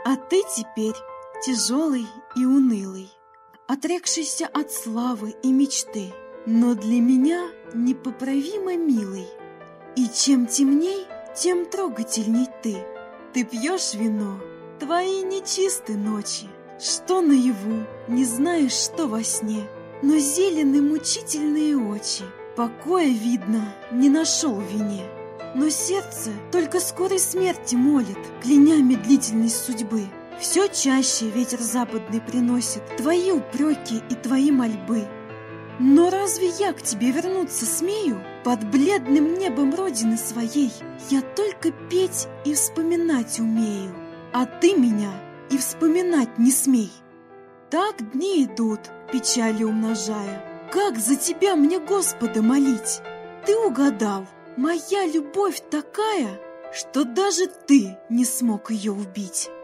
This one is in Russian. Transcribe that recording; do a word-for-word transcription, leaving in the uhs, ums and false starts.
А ты теперь тяжелый и унылый, отрекшийся от славы и мечты, но для меня непоправимо милый. И чем темней, тем трогательней ты. Ты пьешь вино, твои нечисты ночи, что наяву, не знаешь, что во сне, но зелены мучительные очи. Покоя, видно, не нашел в вине, но сердце только скорой смерти молит, кляня медлительность судьбы. Все чаще ветер западный приносит твои упреки и твои мольбы. Но разве я к тебе вернуться смею? Под бледным небом родины своей я только петь и вспоминать умею, а ты меня и вспоминать не смей. Так дни идут, печали умножая. Как за тебя мне Господа молить? Ты угадал, моя любовь такая, что даже ты не смог ее убить.